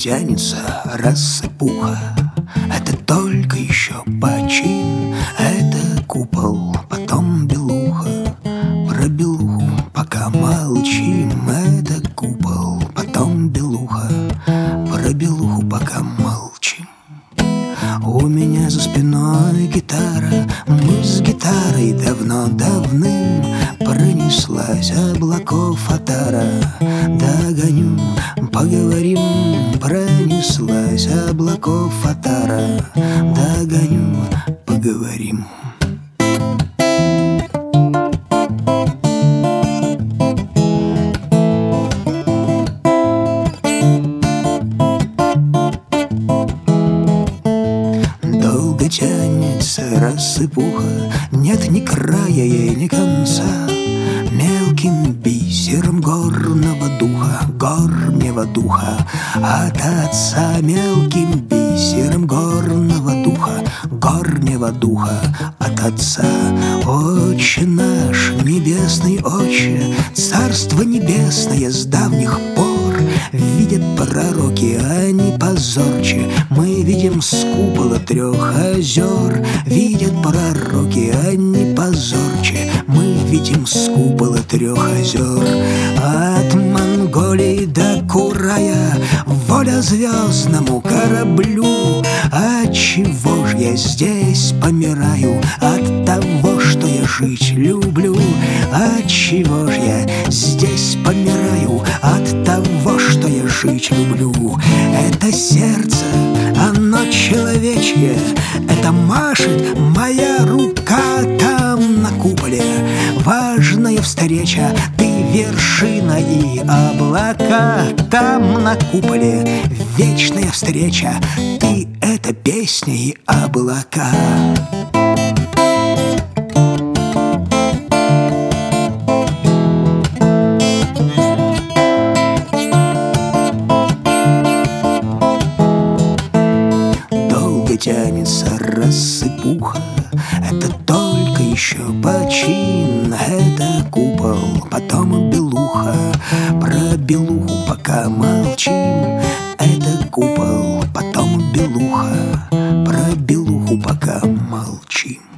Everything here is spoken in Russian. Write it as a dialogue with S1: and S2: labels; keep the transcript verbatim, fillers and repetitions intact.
S1: тянется рассыпуха. Это только еще почин, это купол, потом белуха. Про белуху пока молчим, это купол, потом белуха. Про белуху пока молчим. У меня за спиной гитара, мы с гитарой давно-давным. Пронеслась облаков отара, догоню, поговорим. Пронеслась облаков отара, догоню, поговорим. Долго тянется рассыпуха, нет ни края ей, ни конца. Мелким бисером горного духа, горнего духа от отца. Мелким бисером горного духа, горнего духа от отца. Отче наш, небесный Отче, Царство небесное с давних пор видят пророки, они позорче. Мы видим с купола трех озер, видят пророки, они позорче. Мы видим с купола трех озер. От Монголии до Курая воля звездному кораблю. Отчего ж я здесь помираю? От того, что я жить люблю. Отчего ж я здесь помираю? От того, что я жить люблю. Это сердце, оно человечье, это машет моя рука. Там на куполе важная встреча, ты вершина и облака. Там на куполе вечная встреча, ты — это песня и облака. Тянется рассыпуха, это только еще почин. Это купол, потом белуха. Про белуху пока молчим. Это купол, потом белуха. Про белуху пока молчим.